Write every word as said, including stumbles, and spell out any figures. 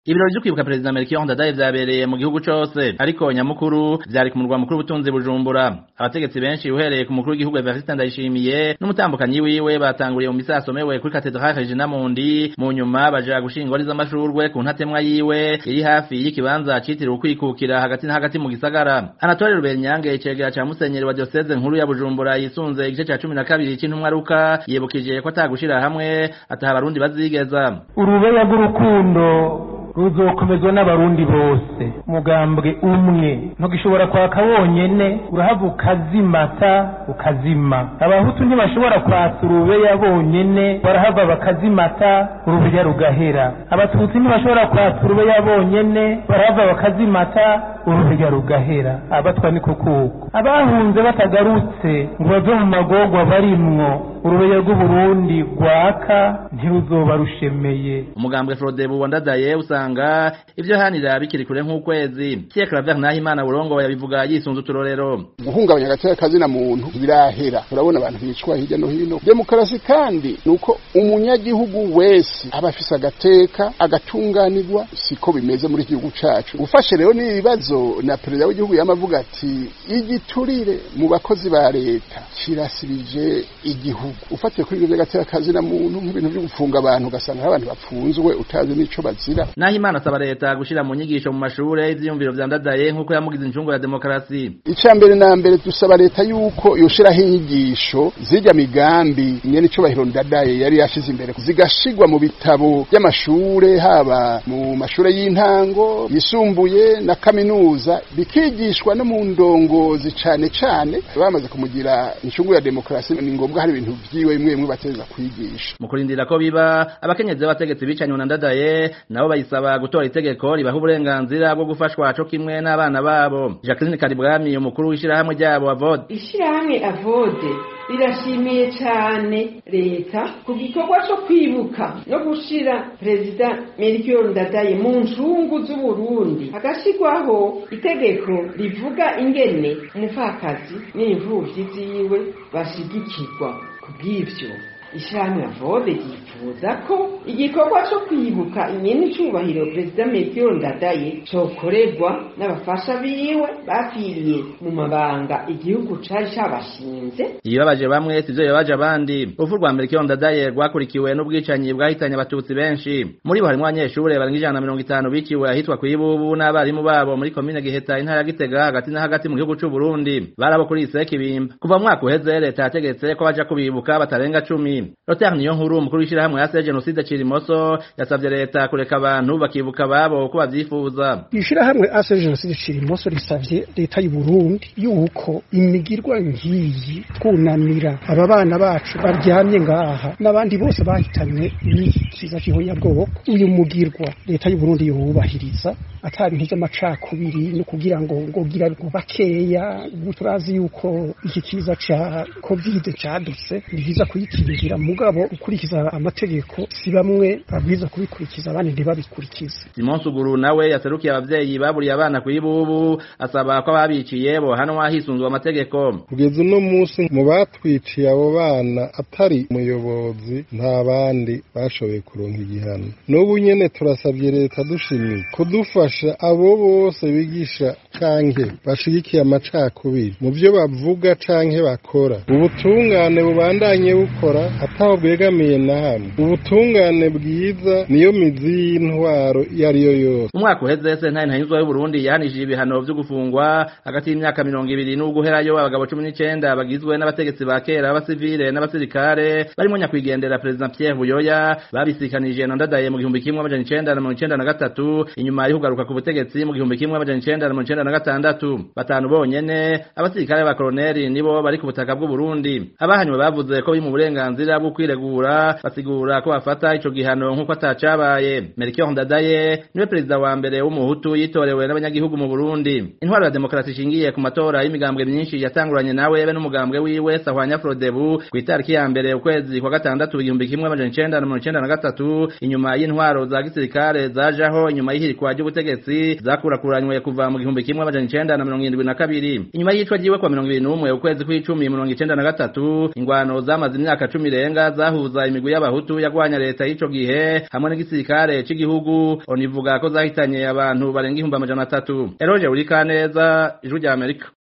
Ibirori byo kwibuka Perezida Melchior Ndadaye vyabereye mu gihugu cose, ariko nyamukuru vyari ku murwa mukuru w'ubutunzi Bujumbura. Abategetsi benshi uhereye ku mukuru w'igihugu Evariste Ndayishimiye n'umutambukanyi wiwe batanguriye mu misa yasomewe kuri Cathedrale Regina Mundi, mu nyuma baja gushingwa n'iz'amashurwe ku ntatemwa yiwe iri hafi y'ikibanza citiriwe ukwikukira hagati na hagati mu gisagara. Anatole Rubenyange icegera ca musenyeri wa diocese nkuru ya Bujumbura yisunze igice ca cumi na kabiri c'intumwa Luka yibukije ko atagushira hamwe ataha abarundi bazigeza. Urubeya rw'urukundo ruzokomezwa n'abarundi bose, mugambwe umwe ntugishobora kwaka wonyene urahava ukazimata ukazima. Abahutu ntibashobora kwatsa urubeya bonyene barahava bakazimata urubeya rugahera. Abatutsi ntibashobora kwatsa urubeya bonyene barahava bakazimata urubeya rugahera. Abatwa ni kukuko abahunze batagarutse ngo bave mu magorwa barimwo, urubeya rw'uburundi rwaka ntiruzoba rushemeye. Umugambwe Frodebu wa Ndadaye usanga ivyo hanira bikiri kure nk'ukwezi. Pierre Claver Nahimana Burongo yabivuga yisunze uturorero. Guhungabanya agateka kazina muntu birahera, turabona abantu bicwa hirya no hino. Demokarasi kandi nuko umunyagihugu wese aba afise agateka agatunganirwa, siko bimeze muri igihugu cacu. Ufashe rero n'ibibazo na perezida w'igihugu yamavuga ati igiturire mu bakozi ba leta kirasibije igihugu. Ufatiye kuri ibyo gateka kazina muntu nk'ibintu byo gufunga abantu ugasanga abantu bapfunzwe utazi n'ico bazira. Nahimana asaba leta gushira mu nyigisho mu mashure ivyiyumviro vya Ndadaye nk'uko yamugize incungu ya demokarasi. Ica mbere na mbere dusaba leta yuko yoshiraho inyigisho zijya migambi nyene ico bahiro Ndadaye yari yashize imbere zigashigwa mu bitabo by'amashure, haba mu mashure y'intango yisumbuye na kaminuza, bikigishwa no mu ndongozi cane cane. Bamaze kumugira incungu ya demokarasi ni ngombwa hari ibintu vyiwe imwe imwe bateza kwigisha. Mu kurindira ko biba abakenyezi b'abategetsi bicanywe na Ndadaye nabo bayisaba gutora itegeko ribaha uburenganzira bwo gufashwa co kimwe n'abana babo. Jacqueline Karibwami umukuru w'ishirahamwe ryabo Avode. Ishirahamwe Avode rirashimiye cyane leta ku gikorwa cyo kwibuka no gushira Perezida Melchior Ndadaye mu ncungu z'u Burundi, hagashirwaho itegeko rivuga ingene umupfakazi n'imvuvyi ziwe bashigikirwa. Kubw'ivyo ishirahamwe Avode yifuza ko igikorwa cyo kwibuka inyene icubahiro Perezida Melchior Ndadaye cokorerwa n'abafasha biwe bapfiriye mu mabanga igihugu cari cabashinze. Ibabaje bamwe sivyo yabaje abandi. Urupfu rwa Melchior Ndadaye rwakurikiwe n'ubwicanyi bwahitanye abatutsi benshi. Muri bo harimwo abanyeshure barenga ijana na mirongo itanu biciwe ahitwa Kwibubu n'abarimu babo muri komine Giheta intara ya Gitega hagati na hagati mu gihugu c'u Burundi. Barabo kuri Isekibimba. Kuva mu mwaka uheze leta yategetse ko baja kubibuka batarenga cumi. Roter niyo nkuru umukuru w'ishirahamwe ya Genocide Cirimoso yasavye leta kureka abantu bakibuka babo uko bavyifuza. Ishirahamwe ya Genocide Cirimoso risavye leta y'u Burundi yuko imigirwa ngiyi twunamira aba bana bacu baryamye ngaha n'abandi bose bahitanywe n'ikiza cy'ihonyabwoko, uyu mugirwa leta y'u Burundi yubahiriza atari nk'ije amacakubiri no kugira ngo ngo gira bakeya. Turazi yuko iki kiza ca covid cadutse biza kuyikingira, mugabo ukurikiza amategeko si bamwe babwiza kubikurikiza abandi ntibabikurikiza. Simon Suguru nawe yaserukiye abavyeyi baburiye abana Kwibubu asaba ko ababiciye bo hanwa hisunzwe amategeko. Kugeza uno munsi mu batwiciye abo bana atari umuyobozi nta bandi bashoboye kuronka igihano. N'ubu nyene turasabye leta dushimiye kudufasha abo bose bigisha kanke bashigikiye amacakubiri mu byo bavuga canke bakora. Ubutungane bubandanye bukora ataho bwegamiye na hamwe. Ubutungane bwiza niyo mizi y'intwaro yariyo yose. Umwaka uheze sentare ntanyuzwa y'u Burundi yahanishije ibihano vyo gufungwa hagati y'imyaka mirongo ibiri n'uguherayo abagabo cumi n'icenda bagizwe n'abategetsi ba kera b'abasivile n'abasirikare barimo nyakwigendera President Pierre Buyoya babisikanije na Ndadaye mu gihumbi kimwe amajana icenda na mirongo icenda na gatatu inyuma y'ugaruka ku butegetsi mu gihumbi kimwe amajana icenda na mirongo icenda na gatandatu. Batanu bonyene abasirikare ba koloneli nibo bari ku butaka bw'u Burundi. Abahanywe bavuze ko biri mu burenganzira bwo kwiregura, basigura ko bafata ico gihano nk'uko atacabaye. Melchior Ndadaye niwe perezida wa mbere w'umuhutu yitorewe n'abanyagihugu mu Burundi. Intwaro ya demokarasi ishingiye ku matora y'imigambwe myinshi yatanguranye nawe be n'umugambwe wiwe Sahwanya Frodebu ku itariki ya mbere ukwezi kwa gatandatu igihumbi kimwe amajana icenda na mirongo icenda na gatatu, inyuma y'intwaro za gisirikare zajaho inyuma y'ihirikwa ry'ubutegetsi zakurakuranywe kuva mu gihumbi kimwe kimwe amajana icenda na mirongo irindwi na kabiri. Inyuma y'icwa ryiwe kwa mirongo ibiri n'umwe ukwezi kw'icumi mirongo icenda na gatatu, ingwano zamaze imyaka cumi irenga zahuza imigwi y'abahutu yagwanya leta y'ico gihe hamwe n'igisirikare c'igihugu, onivuga ko zahitanye abantu barenga ihumbi amajana atatu. Eroje Urikaneza, Ijwi rya Amerika.